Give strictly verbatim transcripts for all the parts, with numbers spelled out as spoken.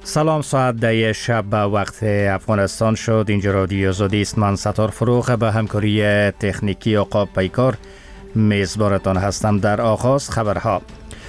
سلام، ساعت ده شب به وقت افغانستان شد. اینجا رادیو آزادی است. من ستار فروغ به همکاری تکنیکی عقاب پیکار میزبانتان هستم. در آغاز خبرها.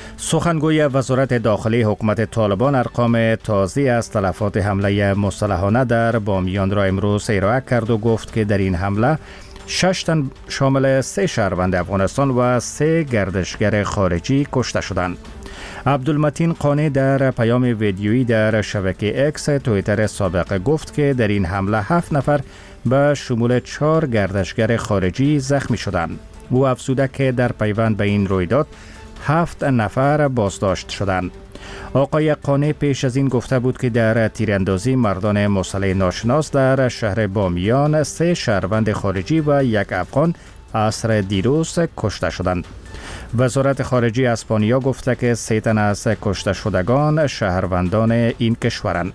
سخنگوی وزارت داخلی حکومت طالبان ارقام تازه از تلفات حمله مسلحانه در بامیان را امروز ارائه کرد و گفت که در این حمله شش تن شامل سه شهروند افغانستان و سه گردشگر خارجی کشته شدند. عبدالمتین قانی در پیام ویدیویی در شبکه اکس توییتر سابق گفت که در این حمله هفت نفر به شمول چهار گردشگر خارجی زخمی شدند. او افزوده که در پیوند به این رویداد هفت نفر بازداشت شدند. آقای قانی پیش از این گفته بود که در تیراندازی مردان مسلح ناشناس در شهر بامیان سه شهروند خارجی و یک افغان عصر دیروز کشته شدند. وزارت خارجه اسپانیا گفته که سه تن از کشته شدگان شهروندان این کشورند.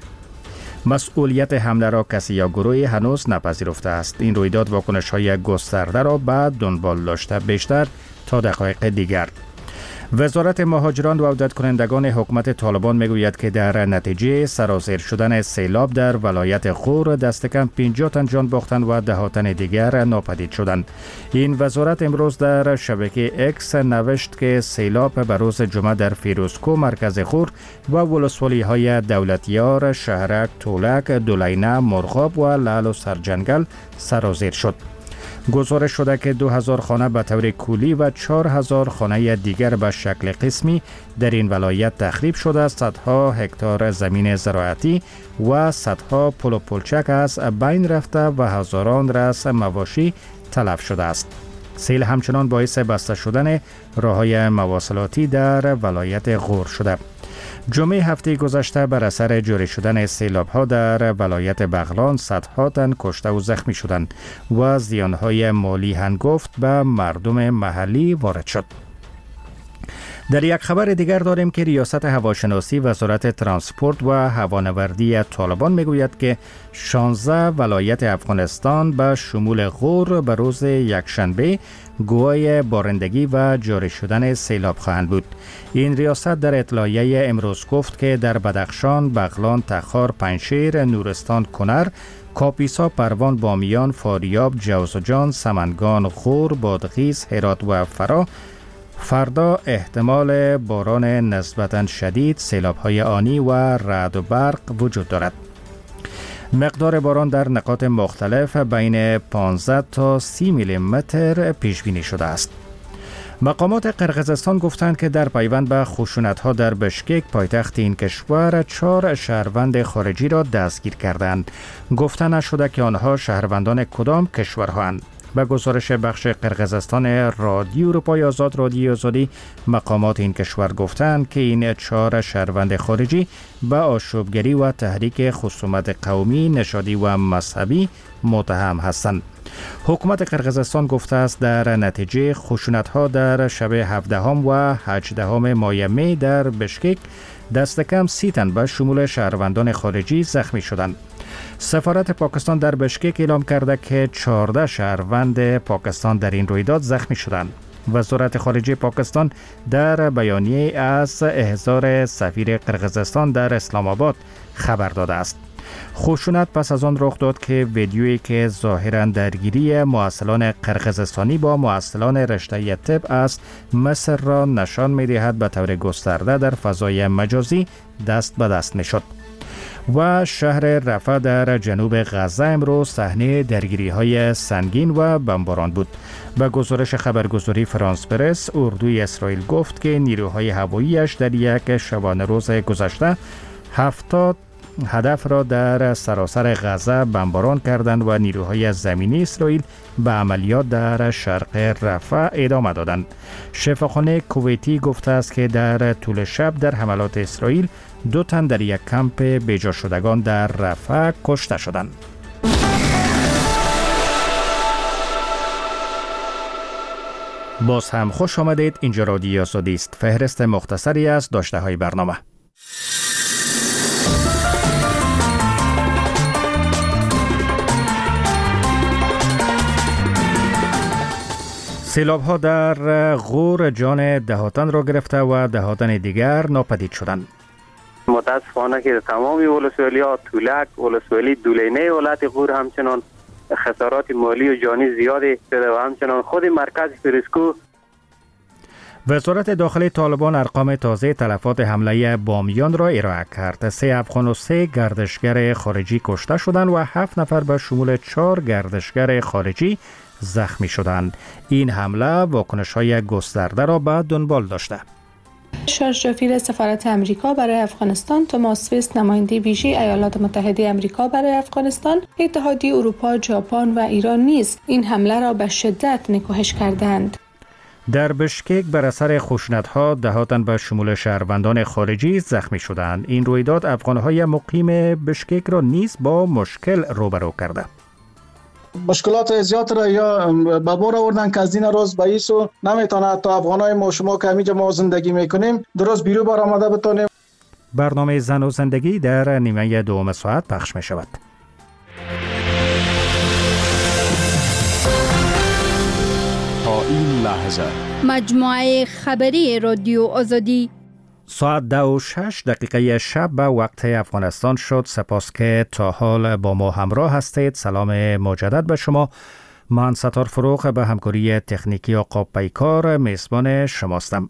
مسئولیت حمله را کسی یا گروهی هنوز نپذیرفته است. این رویداد واکنش‌های گسترده را بعد دنبال داشته بیشتر تا دقایق دیگر. وزارت مهاجران و عودت کنندگان حکومت طالبان میگوید که در نتیجه سرازیر شدن سیلاب در ولایت غور دست کم پنجاه تن جان باختند و ده تن دیگر ناپدید شدند. این وزارت امروز در شبکه اکس نوشت که سیلاب به روز جمعه در فیروزکو مرکز غور و ولسوالی های دولتیار، شهرک، تولک، دولینه، مرغاب و لعل و سرجنگل سرازیر شد. گزارش شده که دو هزار خانه به طور کلی و چهار هزار خانه دیگر به شکل قسمی در این ولایت تخریب شده. صدها هکتار زمین زراعتی و صدها پل و پلچک از بین رفته و هزاران رأس مواشی تلف شده است. سیل همچنان باعث بسته شدن راه‌های مواصلاتی در ولایت غور شده. جمعه هفته گذشته بر اثر جاری شدن سیلاب‌ها در ولایت بغلان صدها تن کشته و زخمی شدند و زیان‌های مالی هنگفت به مردم محلی وارد شد. در یک خبر دیگر داریم که ریاست هواشناسی وزارت ترانسپورت و هوانوردی طالبان میگوید که شانزده ولایت افغانستان به شمول غور به روز یکشنبه گواه بارندگی و جاری شدن سیلاب خواهند بود. این ریاست در اطلاعیه امروز گفت که در بدخشان، بغلان، تخار، پنجشیر، نورستان، کنر، کاپیسا، پروان، بامیان، فاریاب، جوزجان، سمنگان، غور، بادغیس، هرات و فرا فردا احتمال باران نسبتاً شدید، سیلاب‌های آنی و رعد و برق وجود دارد. مقدار باران در نقاط مختلف بین پانزده تا سی میلی متر پیش بینی شده است. مقامات قرقیزستان گفتند که در پیوند به خشونت‌ها در بشکک پایتخت این کشور چهار شهروند خارجی را دستگیر کردند. گفته نشده که آنها شهروندان کدام کشورهاند. به گزارش بخش قرقیزستان رادیو اروپای آزاد رادیو آزادی، مقامات این کشور گفتند که این چهار شهروند خارجی به آشوبگری و تحریک خصومت قومی، نژادی و مذهبی متهم هستند. حکومت قرقیزستان گفته است در نتیجه خشونت‌ها در شب هفدهم و هجدهم ماه می در بشکک دست کم سی تن به شمول شهروندان خارجی زخمی شدند. سفارت پاکستان در بشکک اعلام کرده که چهارده شهروند پاکستان در این رویداد زخمی شدند. وزارت خارجه پاکستان در بیانیه از احضار سفیر قرقیزستان در اسلام آباد خبر داده است. خشونت پس از آن رخ داد که ویدیویی که ظاهراً درگیری محصلان قرقیزستانی با محصلان رشته طب از مصر را نشان می‌دهد به طور گسترده در فضای مجازی دست به دست می‌شد. و شهر رفح در جنوب غزه امروز صحنه درگیری‌های سنگین و بمباران بود. به گزارش خبرگزاری فرانس پرس، اردوی اسرائیل گفت که نیروهای هواییش در یک شبانه روز گذشته هفتاد هدف را در سراسر غزه بمباران کردند و نیروهای زمینی اسرائیل به عملیات در شرق رفح ادامه دادند. شفاخانه کویتی گفته است که در طول شب در حملات اسرائیل دو تن در یک کمپ بیجا شدگان در رفح کشته شدند. باز هم خوش آمدید. اینجا رادیو آزادی است. فهرست مختصری از داشته های برنامه. سیلاب‌ها در غور جان دهاتن را گرفته و دهاتن دیگر ناپدید شدند. متاسفانه که تمامی ولسوالی‌ها، تولک، ولسوالی دولینه ولایت غور همچنان خسارات مالی و جانی زیادی شده و همچنان خود مرکز فیروزکوه. وزارت داخلی طالبان ارقام تازه تلفات حمله بامیان را ارائه کرد. سه افغان و سه گردشگر خارجی کشته شدند و هفت نفر به شمول چهار گردشگر خارجی زخمی شدند. این حمله واکنش‌های گسترده را به دنبال داشته. شارژ سفیر سفارت امریکا برای افغانستان، توماس ویست نماینده ویژه ایالات متحده امریکا برای افغانستان، اتحادیه اروپا، ژاپن و ایران نیز این حمله را به شدت نکوهش کردند. در بشکک بر اثر خشونت‌ها ده تن به شمول شهروندان خارجی زخمی شدند. این رویداد افغان‌های مقیم بشکک را نیز با مشکل روبرو کرده. مشکلات زیاد را یا به بار آوردن که از این روز به ایسو نمیتونه تا افغانای ما شما که همینجا ما زندگی میکنیم درست بیرو بار آمده بتونیم. برنامه زن و زندگی در نیمه دوم ساعت پخش می شود. تا این لحظه مجموعه خبری رادیو آزادی ساعت دو و شش دقیقه شب به وقت افغانستان شد. سپاس که تا حال با ما همراه هستید. سلام مجدد به شما. من ستار فروغ به همکاری تکنیکی آقا پیکار میزبان شماستم.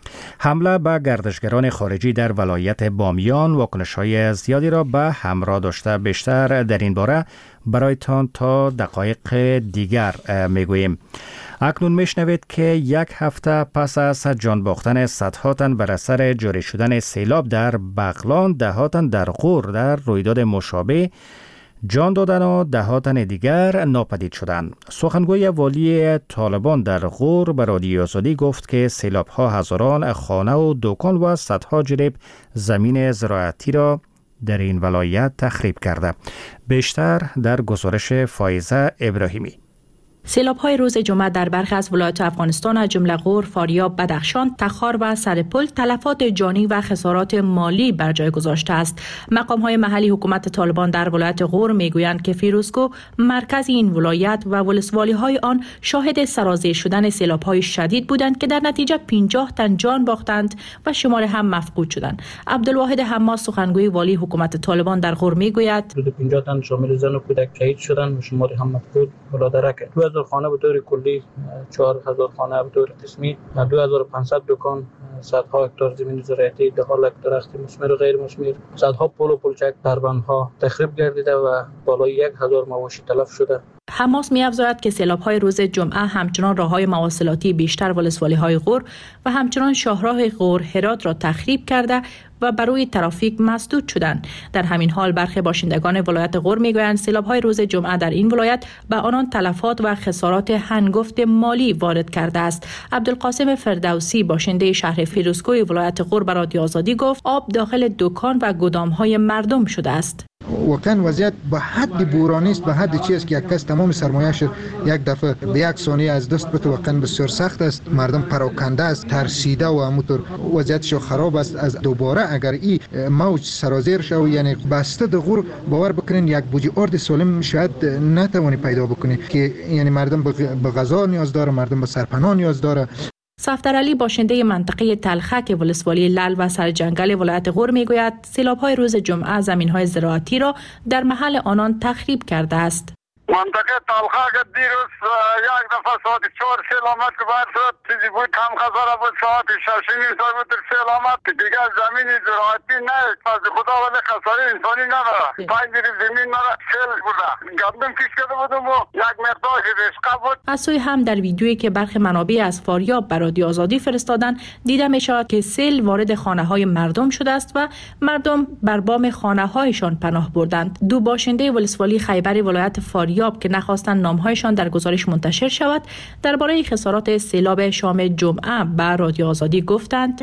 حمله به گردشگران خارجی در ولایت بامیان واکنش‌های زیادی را به همراه داشته. بیشتر در این باره برایتان تا دقایق دیگر میگوییم. اکنون میشنوید که یک هفته پس از جان باختن صدها تن بر اثر جاری شدن سیلاب در بغلان، ده تن در غور در رویداد مشابه جان دادن و ده تن دیگر ناپدید شدند. سخنگوی والی طالبان در غور به رادیو آزادی گفت که سیلاب ها هزاران خانه و دکان و صدها جریب زمین زراعتی را در این ولایت تخریب کرده. بیشتر در گزارش فایزه ابراهیمی. سیلاب‌های روز جمعه در برخی از ولایات افغانستان از جمله غور، فاریاب، بدخشان، تخار و سرپل تلفات جانی و خسارات مالی بر جای گذاشته است. مقام‌های محلی حکومت طالبان در ولایت غور میگویند که فیروزکوه مرکز این ولایت و ولسوالی‌های آن شاهد سرازیر شدن سیلاب‌های شدید بودند که در نتیجه پنجاه تن جان باختند و شمار هم مفقود شدند. عبدالواحد حماس سخنگوی والی حکومت طالبان در غور میگوید حدود پنجاه تن شامل زن و کودک شهید شدند و شمار هم مفقود بالا درک. دو هزار خانه به طور کلی، چهار هزار خانه به طور قسمی، دو هزار و پانصد دکان، صدها هکتار زمین زراعتی، ده ها لک درخت مثمر و غیر مثمر، صدها پل و پلچک، دربندها تخریب گردیده و بالای یک هزار مواشی تلف شده. حماس می‌افزاید که سیلاب‌های روز جمعه همچنان راه‌های مواصلاتی بیشتر ولسوالی‌های غور و همچنان شاهراه غور هرات را تخریب کرده و بر روی ترافیک مسدود شدند. در همین حال برخی باشندگان ولایت غور میگویند سیلاب‌های روز جمعه در این ولایت به آنان تلفات و خسارات هنگفت مالی وارد کرده است. عبدالقاسم فردوسی باشنده شهر فیروزکوه ولایت غور به رادیو آزادی گفت آب داخل دکان و گدام‌های مردم شده است. واقعا وضعیت به حد بورانی است، به حد چیزی که یک کس تمام سرمایه‌اش یک دفعه به یک ثانیه از دست بده. واقعا بسیار سخت است. مردم پراکنده است، ترسیده و همونطور وضعیتش خراب است. از دوباره اگر این موج سرازیر شود، یعنی بسته د غور باور بکنین یک بوجی ارد سالم شاید نتوانی پیدا بکنی که یعنی مردم به غذا نیاز داره، مردم به سرپناه نیاز داره. صفدر علی باشنده منطقه تلخک ولسوالی لل و سرجنگل ولایت غور میگوید سیلاب‌های روز جمعه زمین‌های زراعتی را در محل آنان تخریب کرده است. منطقه تلخک دیروز یک دفعه ساعت چهار سیل آمد که باید شد چیزی بود کم خساره بود، ساعت شش نیم ساعت بود سیل آمد که دیگه زمین زراعتی نه از خدا ولی خساره انسانی نداره. پنج ریب زمین نداره سیل بوده. گندم کش کرده بودم و یک مقدار رشقه بود. از سوی هم در ویدیویی که برخی منابع از فاریاب بر رادیو آزادی فرستادن دیده می شود که سیل وارد خانه‌های مردم شده است و مردم بر بام خانه‌هایشان پناه بردند. دو باشنده ولسوالی خیبر ولایت فاریاب که نخواستن نامهایشان در گزارش منتشر شود درباره خسارات سیلاب شام جمعه به رادیو آزادی گفتند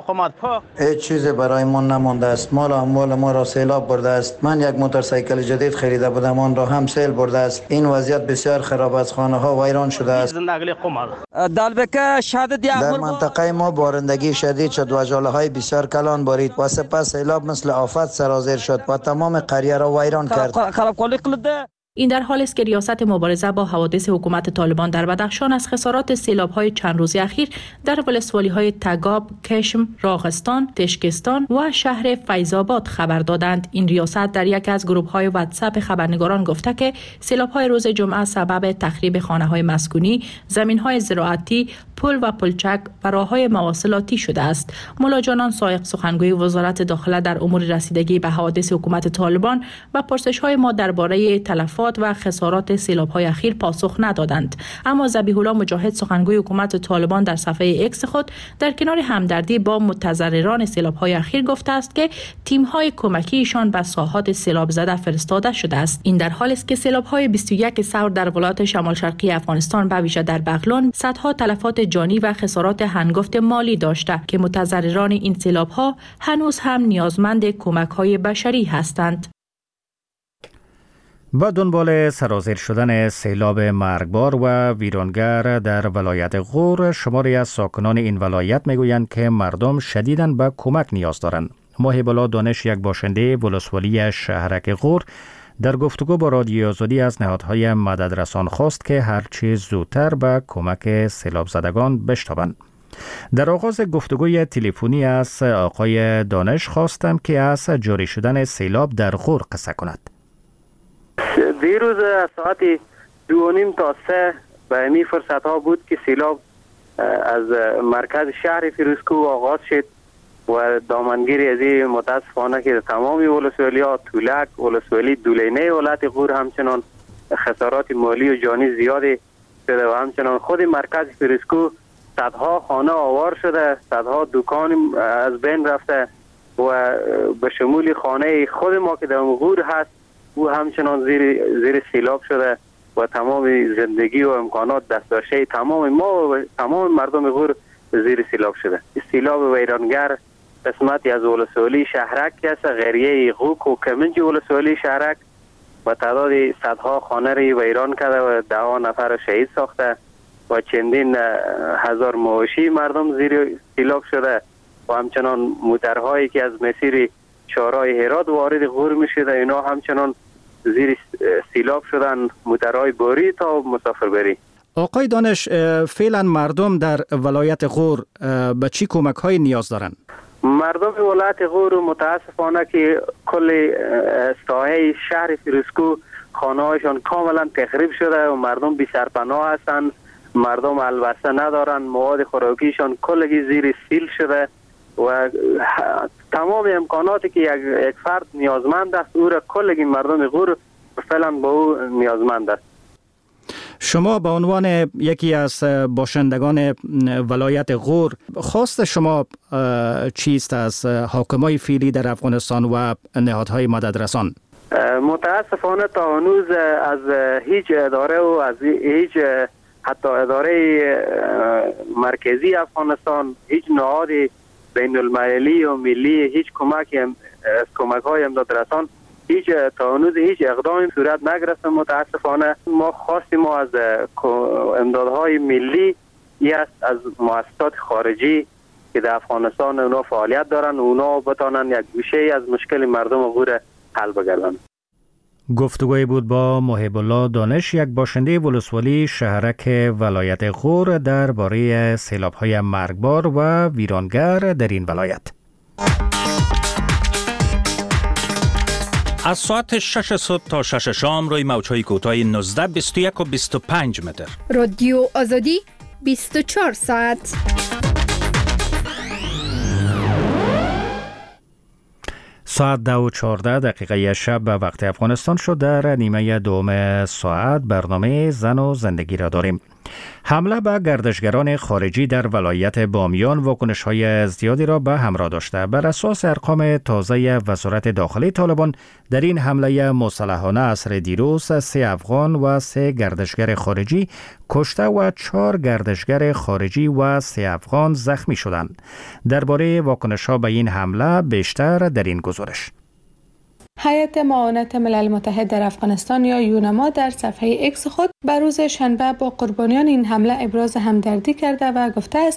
هیچ چیزی برای ما نمانده است. مال اموال ما را سیلاب برده است. من یک موتورسایکل جدید خریده بودم، آن را هم سیل برده است. این وضعیت بسیار خراب است. خانه ها ویران شده است. در منطقه ما بارندگی شدید شد و ژاله های بسیار کلان بارید و سپس سیلاب مثل آفت سرازیر شد و تمام قریه را ویران کرد. این در حالی است که ریاست مبارزه با حوادث حکومت طالبان در بدخشان از خسارات سیلاب‌های چند روزی اخیر در ولسوالی‌های تگاب، کشم، راغستان، تشکستان و شهر فیض‌آباد خبر دادند. این ریاست در یک از گروه‌های واتساپ خبرنگاران گفته که سیلاب‌های روز جمعه سبب تخریب خانه‌های مسکونی، زمین‌های زراعتی، پل و پلچک و راه‌های مواصلاتی شده است. مولا جانان سایق سخنگوی وزارت داخله در امور رسیدگی به حوادث حکومت طالبان و پرسش‌های ما درباره تلفات و خسارات سیلاب‌های اخیر پاسخ ندادند. اما ذبیح الله مجاهد سخنگوی حکومت طالبان در صفحه اکس خود در کنار همدردی با متضرران سیلاب‌های اخیر گفته است که تیم‌های کمکیشان به ساحات سیلاب زده فرستاده شده است. این در حالی است که سیلاب‌های بیست و یک سور در ولایت شمال شرقی افغانستان به ویژه در بغلان صدها تلفات جانی و خسارات هنگفت مالی داشته که متضرران این سیلاب‌ها هنوز هم نیازمند کمک‌های بشری هستند. با دنبال سرازیر شدن سیلاب مرگبار و ویرانگر در ولایت غور، شماری از ساکنان این ولایت میگویند که مردم شدیداً به کمک نیاز دارند. محب الله دانش، یک باشنده ولسوالی شهرک غور، در گفتگو با رادیو آزادی از نهادهای مددرسان خواست که هرچی زودتر به کمک سیلاب زدگان بشتابند. در آغاز گفتگوی تلفنی از آقای دانش خواستم که از جاری شدن سیلاب در غور قصه کند. دیروز ساعت دو و نیم تا سه به این فرصت ها بود که سیلاب از مرکز شهر فیروزکو آغاز شد و دامنگیری از این متاسفانه که تمامی ولسوالی ها، تولک، ولسوالی دولینه ولایت غور همچنان خسارات مالی و جانی زیادی شده و همچنان خود مرکز فیروزکو صدها خانه آوار شده، صدها دکان از بین رفته و به شمول خانه خود ما که در غور هست او همچنان زیر زیر سیلاب شده و تمام زندگی و امکانات دسترسی تمام ما و تمام مردم غور زیر سیلاب شده. سیلاب ویرانگر قسمتی از ولسوالی شهرک است، غریه غوک و کمنج ولسوالی شهرک و تعداد صدها خانه را ویران کرده و ده ها نفر شهید ساخته و چندین هزار مواشی مردم زیر سیلاب شده و همچنان موترهایی که از مسیر شارای هرات وارد غور می شده اینا همچنان زیر سیلاب شدن، موترهای باری تا مسافربری. آقای دانش، فعلا مردم در ولایت غور به چی کمک های نیاز دارند؟ مردم ولایت غور متاسفانه که کل ساحه شهر فیروزکو خانه هایشان کاملا تخریب شده و مردم بی سرپناه هستند، مردم البسه ندارن، مواد خوراکیشان کلگی زیر سیل شده و تمام امکاناتی که یک, یک فرد نیازمند است او را کلگی مردم غور فعلا با او نیازمند است. شما به عنوان یکی از باشندگان ولایت غور، خواست شما چیست از حاکمای فعلی در افغانستان و نهادهای مددرسان؟ متاسفانه تا هنوز از هیچ اداره و از هیچ حتی اداره مرکزی افغانستان، هیچ نهاد بین المللی و ملی، هیچ کمک از کمک های امدادرسان هیچ تا هنوز هیچ اقدامی صورت نگرفته. متاسفانه ما خواستیم ما از امدادهای ملی یا از مؤسسات خارجی که در افغانستان اونا فعالیت دارن اونا بتانن یک گوشه از مشکل مردم غور حل بگردن. گفتگوی بود با محب الله دانش، یک باشنده ولسوالی شهرک ولایت غور، درباره سیلاب‌های مرگبار و ویرانگر در این ولایت. از ساعت شش صبح تا شش شام روی موج‌های کوتاه نوزده، بیست و یک و بیست و پنج متر. رادیو آزادی بیست و چهار ساعت. ساعت دو و چهارده دقیقه شب به وقت افغانستان شد. در نیمه دوم ساعت برنامه زن و زندگی را داریم. حمله به گردشگران خارجی در ولایت بامیان واکنش‌های زیادی را به همراه داشته. بر اساس ارقام تازه وزارت داخلی طالبان، در این حمله مسلحانه عصر دیروز سه افغان و سه گردشگر خارجی کشته و چهار گردشگر خارجی و سه افغان زخمی شدند. درباره واکنش‌ها به این حمله بیشتر در این گزارش. هیئت معاونت ملل متحد در افغانستان یا یونما در صفحه اکس خود بر روز شنبه با قربانیان این حمله ابراز همدردی کرده و گفته است که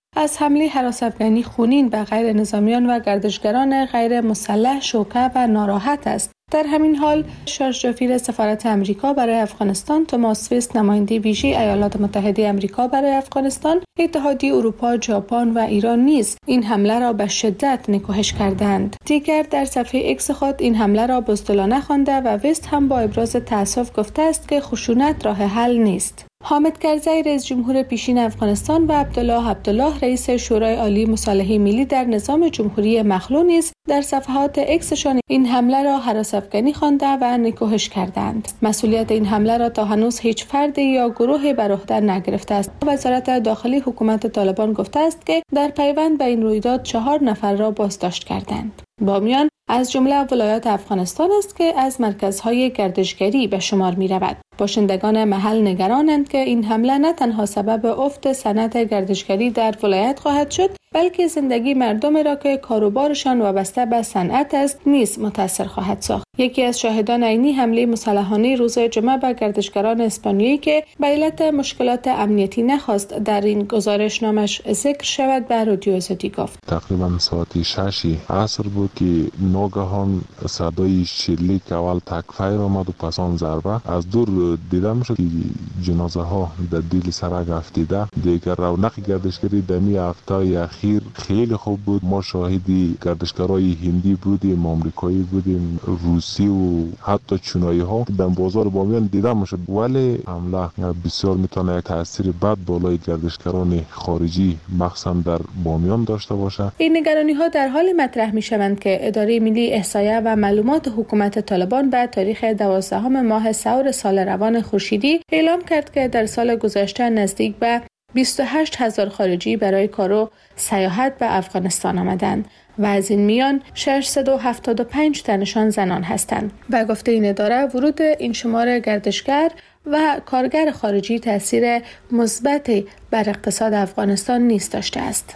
از حمله هراس‌افکنی خونین به غیر نظامیان و گردشگران غیر مسلح شوکه و ناراحت است. در همین حال شارژ دافیر سفارت امریکا برای افغانستان توماس سویست نماینده ویژه ایالات متحده امریکا برای افغانستان، اتحادیه اروپا، ژاپن و ایران نیز این حمله را به شدت نکوهش کردند. دیگر در صفحه ایکس خود این حمله را بزدلانه خوانده و وست هم با ابراز تأسف گفته است که خشونت راه حل نیست. حامد کرزی رئیس جمهور پیشین افغانستان و عبدالله عبدالله رئیس شورای عالی مصالحه ملی در نظام جمهوری مخلوع نیز در صفحات ایکسشان این حمله را هراس‌افکنی خوانده و نکوهش کردند. مسئولیت این حمله را تا هنوز هیچ فرد یا گروه بر عهده نگرفته است. وزارت داخلی حکومت طالبان گفته است که در پیوند به این رویداد چهار نفر را بازداشت کردند. بامیان از جمله ولایات افغانستان است که از مرکزهای گردشگری به شمار می رود. باشندگان محل نگرانند که این حمله نه تنها سبب افت صنعت گردشگری در ولایت خواهد شد، بلکه زندگی مردم را که کاروبارشان وابسته به صنعت است نیز متاثر خواهد ساخت. یکی از شاهدان عینی حمله مسلحانه روز جمعه به گردشگران اسپانیایی که به علت مشکلات امنیتی نخواست در این گزارشنامش ذکر شود به رادیو آزادی گفت. تقریبا ساعت شش عصر بود که ناگهان صدای شلیک اول تکفیر آمد و پس آن ضربه از دور دیده میشد که جنازه ها در دیل سرک افتیده. دیگر رونق گردشگری دمی هفته اخیر خیلی خوب بود. ما شاهدی گردشگرای هندی بودیم، آمریکایی بودیم، روسی و حتی چینایی ها در بازار بامیان دیده میشد. ولی حمله بسیار میتونه یک تاثیر بد بالای گردشگران خارجی مخصوصا در بامیان داشته باشه. این نگرانی ها در حال مطرح می شوند که اداره ملی احصایه و معلومات حکومت طالبان به تاریخ دوازدهم ماه سور سال روان خورشیدی اعلام کرد که در سال گذشته نزدیک به بیست و هشت هزار خارجی برای کار و سیاحت به افغانستان آمدند و از این میان ششصد و هفتاد و پنج تنشان زنان هستند. به گفته این اداره ورود این شمار گردشگر و کارگر خارجی تاثیر مثبتی بر اقتصاد افغانستان نیز داشته است.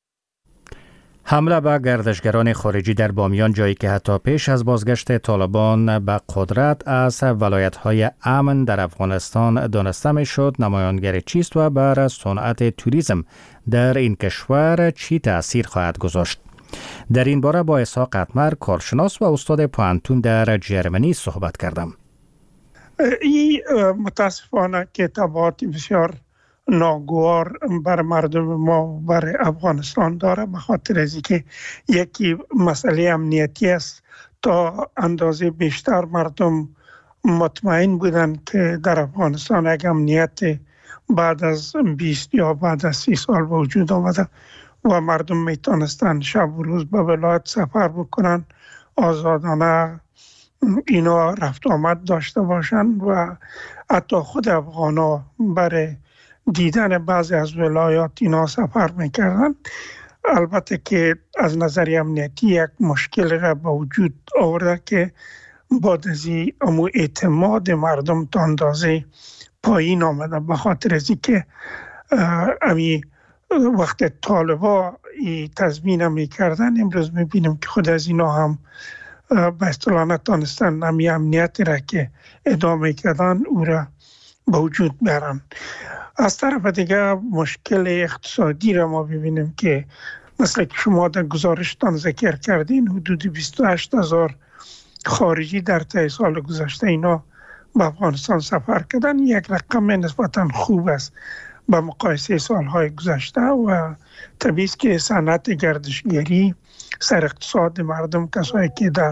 حمله به گردشگران خارجی در بامیان، جایی که حتی پیش از بازگشت طالبان به قدرت از ولایت‌های امن در افغانستان دانسته می‌شد، نمایانگر چیست و بر صنعت توریسم در این کشور چی تأثیر خواهد گذاشت؟ در این باره با اسحاق اتمر، کارشناس و استاد پوهنتون در جرمنی صحبت کردم. این متاسفانه که تبعات بسیار ناگوار بر مردم ما بر افغانستان داره، به خاطر از اینکه یکی مسئله امنیتی است. تا اندازه بیشتر مردم مطمئن بودن که در افغانستان یک امنیت بعد از بیست یا بعد از سی سال به وجود آمده و مردم میتونستن شب و روز به ولایت سفر بکنن، آزادانه اینا رفت آمد داشته باشن و حتی خود افغانا برای دیدن بعضی از ولایات اینا سفر میکردن. البته که از نظر امنیتی یک مشکل را به وجود آورده که بعد از این امو اعتماد مردم تا اندازه پایین آمده، به خاطر از اینکه امی وقت طالبا ای تضمین میکردن، امروز میبینیم که خود از اینا هم به اصطلاح نتانستن امی امنیت را که ادامه کردن او را به وجود بیارن. از طرف دیگه مشکل اقتصادی را ما ببینیم که مثل که شما در گزارشتان ذکر کردین، حدود بیست و هشت هزار خارجی در طی سال گذشته اینا به افغانستان سفر کردن. یک رقم نسبتا خوب است به مقایسه سالهای گذشته و طبیعی است که صنعت گردشگری سر اقتصاد مردم، کسایی که در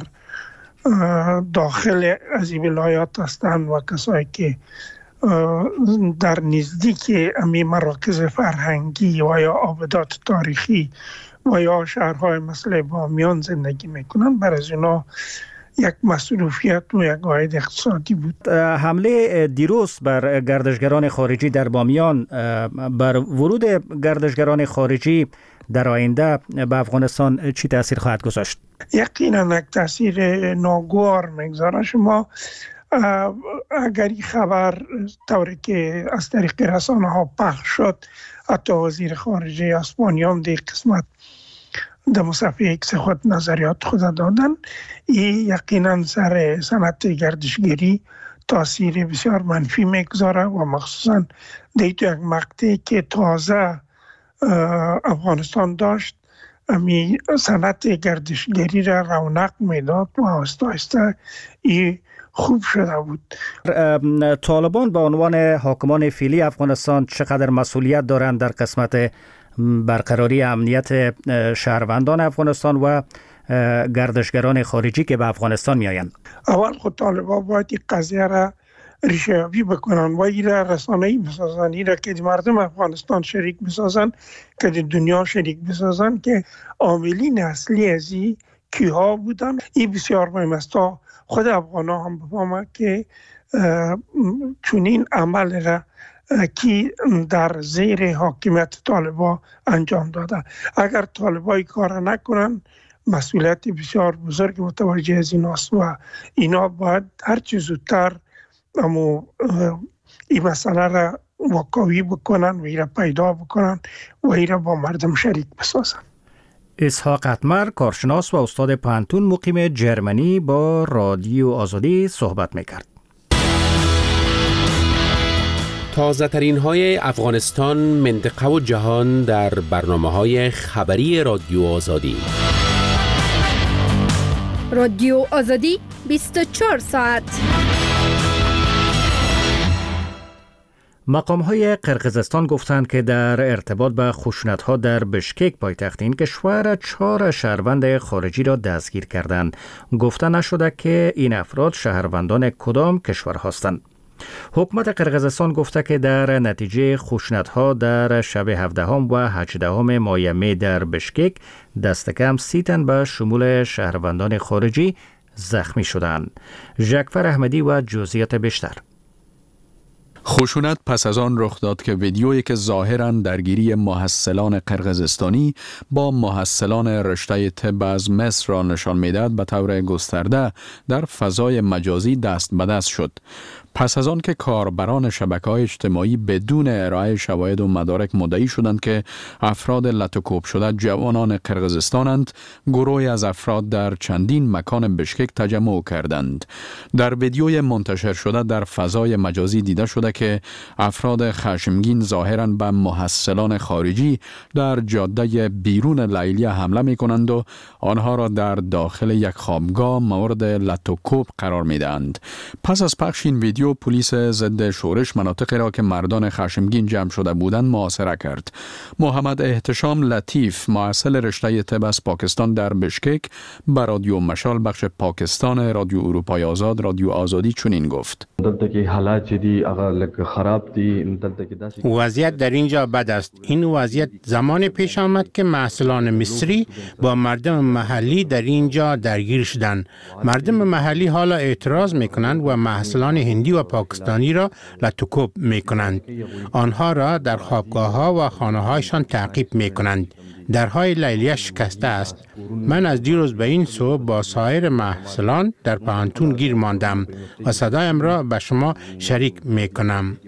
داخل از این ولایات هستند و کسایی که در نزدیک امی مراکز فرهنگی و یا آبادات تاریخی و یا شهرهای مثل بامیان زندگی میکنن، برای اینا یک مصروفیت و یک عاید اقتصادی بود. حمله دیروز بر گردشگران خارجی در بامیان بر ورود گردشگران خارجی در آینده به افغانستان چی تأثیر خواهد گذاشت؟ یقینا یک تأثیر ناگوار میگذاره. شما اگر این خبر طوری که از طریق رسانه ها پخش شد، حتی وزیر خارجه اسپانیا هم در قسمت در مصفحه ایکس خود نظریات خود دادن، این یقینا سر صنعت گردشگری تاثیر بسیار منفی میگذاره و مخصوصا در یک مقطعی که تازه افغانستان داشت امی صنعت گردشگری را رونق میداد و آهسته آهسته ای خوب شده بود. طالبان به عنوان حاکمان فعلی افغانستان چقدر مسئولیت دارند در قسمت برقراری امنیت شهروندان افغانستان و گردشگران خارجی که به افغانستان می آیند؟ اول خود طالبان باید این قضیه را ریشه‌یابی بکنن و این را رسانه‌ای بسازن، این را که مردم افغانستان شریک بسازن، که دنیا شریک بسازن که عاملین اصلی از این کیها بودن. این بسیار مهم است تا خود افغان‌ها هم بفهمند که چنین عمل را کی در زیر حاکمیت طالبان انجام داده. اگر طالبان کار نکنن مسئولیت بسیار بزرگ متوجه از این است و اینا باید هر چه زودتر اما این مسئله را واقعی بکنن و این را پیدا بکنن و این را با مردم شریک بسازن. اسحاق اتمر، کارشناس و استاد پانتون مقیم جرمنی، با رادیو آزادی صحبت میکرد. تازه ترین های افغانستان، منطقه و جهان در برنامه های خبری رادیو آزادی. رادیو آزادی بیست و چهار ساعت. مقام‌های قرقیزستان گفتند که در ارتباط به خشونت‌ها در بشکک پایتخت این کشور چهار شهروند خارجی را دستگیر کردند. گفته نشده که این افراد شهروندان کدام کشور هستند. حکومت قرقیزستان گفته که در نتیجه خشونت‌ها در شب هفدهم و هجدهم ماه می در بشکک دست کم سی تن به شمول شهروندان خارجی زخمی شدند. ژکفر احمدی و جزئیات بیشتر. خشونت پس از آن رخ داد که ویدیویی که ظاهراً درگیری محصلان قرقیزستانی با محصلان رشته طب از مصر را نشان می‌دهد به طور گسترده در فضای مجازی دست به دست شد. پس از آن که کاربران شبکه‌های اجتماعی بدون ارائه شواهد و مدارک مدعی شدند که افراد لطوکوب شده جوانان قرقیزستانند، گروهی از افراد در چندین مکان بشکک تجمع کردند. در ویدیوی منتشر شده در فضای مجازی دیده شده که افراد خشمگین ظاهراً به محصلان خارجی در جاده بیرون لیلیه حمله می کنند و آنها را در داخل یک خوابگاه مورد لطوکوب قرار می دهند. پس از پخش این ویدیو پلیس ضد شورش مناطقی را که مردان خشمگین جمع شده بودند محاصره کرد. محمد احتشام لطیف، محصل رشته طب از پاکستان در بشکک، به رادیو مشال بخش پاکستان رادیو اروپای آزاد رادیو آزادی چنین گفت: وضعیت در اینجا بد است. این وضعیت زمان پیش آمد که محصلان مصری با مردم محلی در اینجا درگیر شدند. مردم محلی حالا اعتراض میکنند و محصلان هندی و پاکستانی را لطوکوب میکنند. آنها را در خوابگاه ها و خانه هایشان تعقیب میکنند. درهای لیلیه شکسته است. من از دیروز به این سو با سایر محصلان در پانتون گیر ماندم و صدایم را به شما شریک میکنم.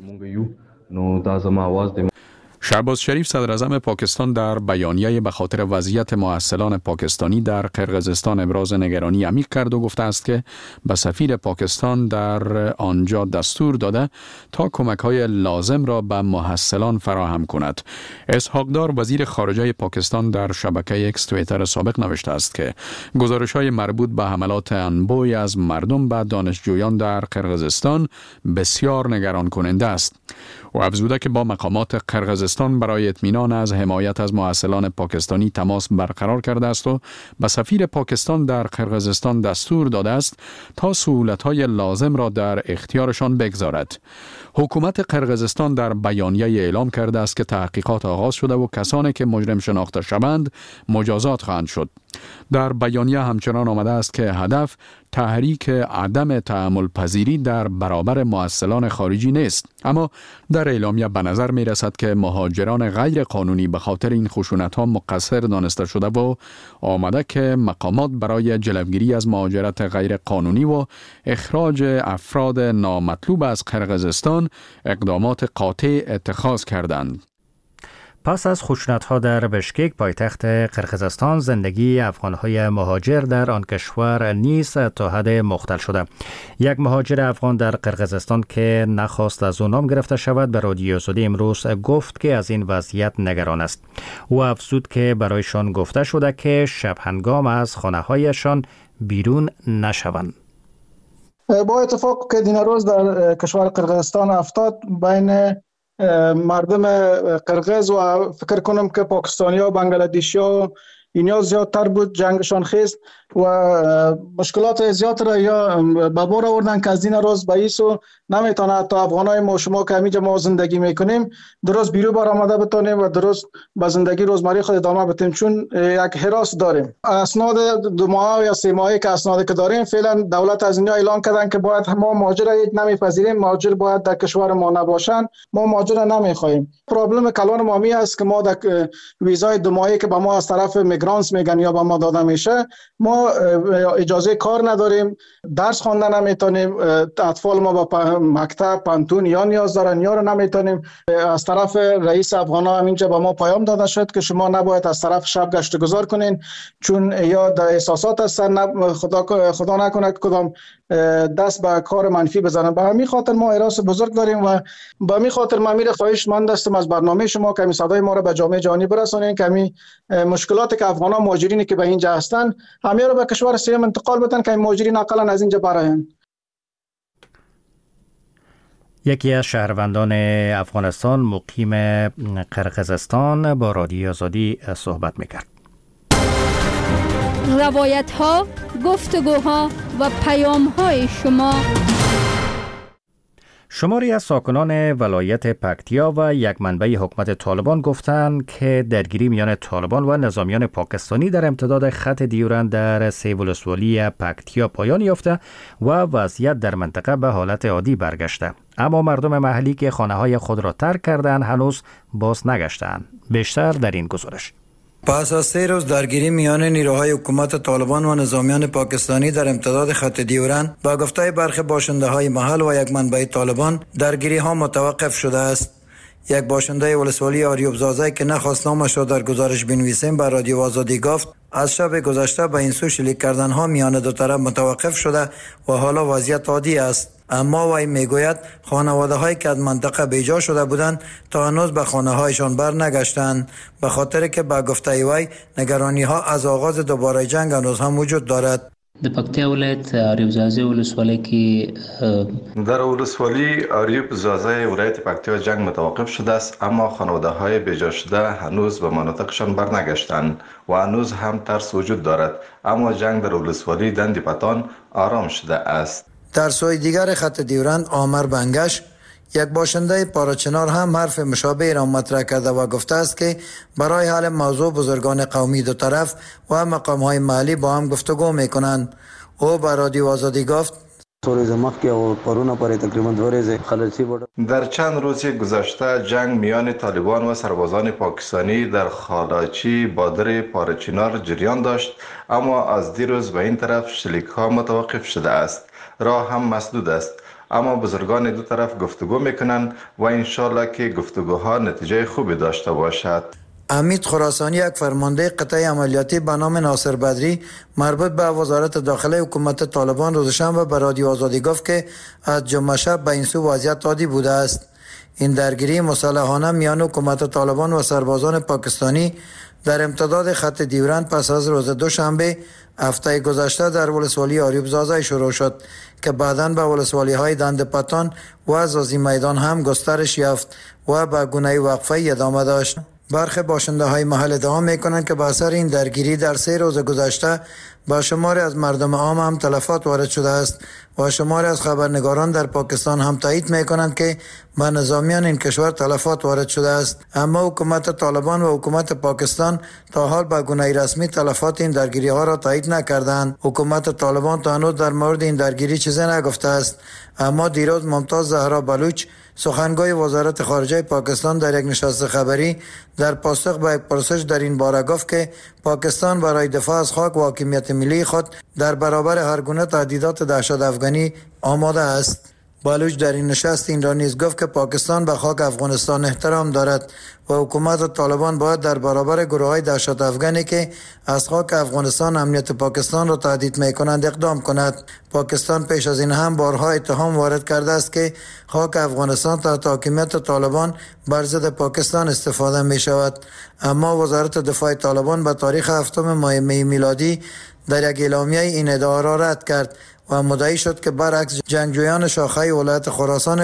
شهباز شریف صدر اعظم پاکستان در بیانیه به خاطر وضعیت محصلان پاکستانی در قرقیزستان ابراز نگرانی عمیق کرد و گفته است که به سفیر پاکستان در آنجا دستور داده تا کمک‌های لازم را به محصلان فراهم کند. اسحاق دار وزیر خارجه پاکستان در شبکه اکس توییتر سابق نوشته است که گزارش‌های مربوط به حملات انبوهی از مردم به دانشجویان در قرقیزستان بسیار نگران کننده است. و افزوده که با مقامات قرقیزستان برای اطمینان از حمایت از محصلان پاکستانی تماس برقرار کرده است و به سفیر پاکستان در قرقیزستان دستور داده است تا سهولت‌های لازم را در اختیارشان بگذارد. حکومت قرقیزستان در بیانیه اعلام کرده است که تحقیقات آغاز شده و کسانی که مجرم شناخته شوند مجازات خواهند شد. در بیانیه همچنان آمده است که هدف تحریک عدم تحمل پذیری در برابر محصلان خارجی نیست، اما در اعلامیه به نظر می رسد که مهاجران غیر قانونی به خاطر این خشونت‌ها مقصر دانسته شده و آمده که مقامات برای جلوگیری از مهاجرت غیر قانونی و اخراج افراد نامطلوب از قرقیزستان اقدامات قاطع اتخاذ کردند. پس از خشونت‌ها در بشکک پایتخت قرقیزستان، زندگی افغان‌های مهاجر در آن کشور نیز تا حد مختل شده. یک مهاجر افغان در قرقیزستان که نخواست از او نام گرفته شود به رادیو آزادی امروز گفت که از این وضعیت نگران است. او افزود که برایشان گفته شده که شب هنگام از خانه‌هایشان بیرون نشوند. با اتفاق که دین روز در کشور قرقیزستان افتاد بین مردم قرقیز و فکر کنم که پاکستانی ها و بنگلادیشی ها اینیا زیادتر بود، جنگشان خیست و مشکلات زیاد را یا به بار آوردن که از دین روز به ایسو نمیتونه تا افغانای ما شما که همینجا ما زندگی میکنیم درست بیرو بار آمده بتونیم و درست به زندگی روزمره خود ادامه بدیم، چون یک حراس داریم. اسناد دو ماه یا سه ماهه که اسنادی که داریم فعلا دولت از اینجا اعلان کردن که باید ما مهاجر نمیپذیریم، مهاجر باید در کشور ما نباشن، ما مهاجر نمیخوایم. پرابلم کلان ما می است که ما در ویزای دو ماهه که به ما از طرف میگرانس میگن یا به ما داده میشه ما اجازه کار نداریم، درس خواندن نمیتونیم، اطفال ما با مکتب پانتون یا نیاز دارن یا رو نمیتونیم. از طرف رئیس افغانا همینجا به ما پیام داده شد که شما نباید از طرف شب گشت گذار کنین چون یا در احساسات هستن، خدا خدا نکنه کدام دست به کار منفی بزنن. به همین خاطر ما اراس بزرگ داریم و به همین خاطر ما میره خواهش مند هستم از برنامه شما که صدای ما رو به جامعه جهانی برسونین که همین مشکلاتی که افغانا مهاجرینی که به اینجا هستن همه رو به کشور سوم انتقال بدن که مهاجرین اقلا از اینجا برن. یکی از شهروندان افغانستان مقیم قرقیزستان با رادیو آزادی صحبت میکرد. روایت ها، گفتگوها و پیام های شما. شماری از ساکنان ولایت پکتیا و یک منبع حکومت طالبان گفتند که درگیری میان طالبان و نظامیان پاکستانی در امتداد خط دیورند در سه ولسوالی پکتیا پایان یافته و وضعیت در منطقه به حالت عادی برگشته. اما مردم محلی که خانه‌های خود را ترک کردند هنوز باز نگشتند. بیشتر در این گزارش. پس از سه روز درگیری میان نیروهای حکومت طالبان و نظامیان پاکستانی در امتداد خط دیورند با گفته برخی باشنده های محل و یک منبع طالبان درگیری ها متوقف شده است. یک باشنده ولسوالی آریوب زازای که نخواست نامش را در گزارش بنویسیم به رادیو آزادی گفت از شب گذشته به این سو شلیک کردن ها میان دو طرف متوقف شده و حالا وضعیت عادی است. اما وی میگوید خانواده هایی که از منطقه بیجا شده بودند تا هنوز به خانه هایشان بر نگشتند به خاطر که به گفته وی نگرانی ها از آغاز دوباره جنگ هنوز هم وجود دارد. د پکتیا ولایت آریوب زازای ولسوالی که در ولسوالی آریوب زازای ولایت پکتیا جنگ متوقف شده است، اما خانواده های بیجا شده هنوز به مناطقشان برنگشتند و هنوز هم ترس وجود دارد، اما جنگ در ولسوالی دندی پتان آرام شده است. در سوی دیگر خط دیورند آمر بنگش یک باشنده پارچنار هم حرف مشابه را مطرح کرده و گفته است که برای حل موضوع بزرگان قومی دو طرف و مقام های محلی با هم گفتگو می کنند. او به رادیو آزادی گفت در چند روز گذشته جنگ میان طالبان و سربازان پاکستانی در خالاچی بادر پارچنار جریان داشت، اما از دیروز به این طرف شلیک ها متوقف شده است. راه هم مسدود است، اما بزرگان دو طرف گفتگو میکنند و انشالله که گفتگوها نتیجه خوبی داشته باشد. امید خراسانی یک فرمانده قطعه عملیاتی به نام ناصر بدری مربوط به وزارت داخله حکومت طالبان روز شنبه به رادیو آزادی گفت که از جمعه شب به این سو وضعیت عادی بوده است. این درگیری مسلحانه میان حکومت طالبان و سربازان پاکستانی در امتداد خط دیورند پس از روز دوشنبه هفته گذشته در ولسوالی آریوب زازای شروع شد که بعداً به ولسوالی های دند پتان و زازی میدان هم گسترش یافت و به گونه وقفه ادامه داشت. برخی باشنده های محل ادعا میکنند که به اثر این درگیری در سه روز گذشته با شماری از مردم عام هم تلفات وارد شده است و شماری از خبرنگاران در پاکستان هم تایید میکنند که به نظامیان این کشور تلفات وارد شده است، اما حکومت طالبان و حکومت پاکستان تا حال به گونه رسمی تلفات این درگیری ها را تایید نکردند. حکومت طالبان تا هنوز در مورد این درگیری چیزی نگفته است، اما دیروز ممتاز زهرا بلوچ سخنگوی وزارت خارجه پاکستان در یک نشست خبری در پاسخ به یک پرسش در این باره گفت که پاکستان برای دفاع از خاک و حاکمیت ملی خود در برابر هر گونه تهدیدات دهشت افغانی آماده است. بالوچ در این نشست این را نیز گفت که پاکستان به خاک افغانستان احترام دارد و حکومت طالبان باید در برابر گروه‌های دهشت افغانی که از خاک افغانستان امنیت پاکستان را تهدید می‌کنند اقدام کند. پاکستان پیش از این هم بارها اتهام وارد کرده است که خاک افغانستان تحت حاکمیت طالبان بر ضد پاکستان استفاده می‌شود، اما وزارت دفاع طالبان به تاریخ هفتم ماه می میلادی در یک اعلامیه این ادعا را رد کرد و مدعی شد که برعکس جنگجویان شاخه ولایت خراسان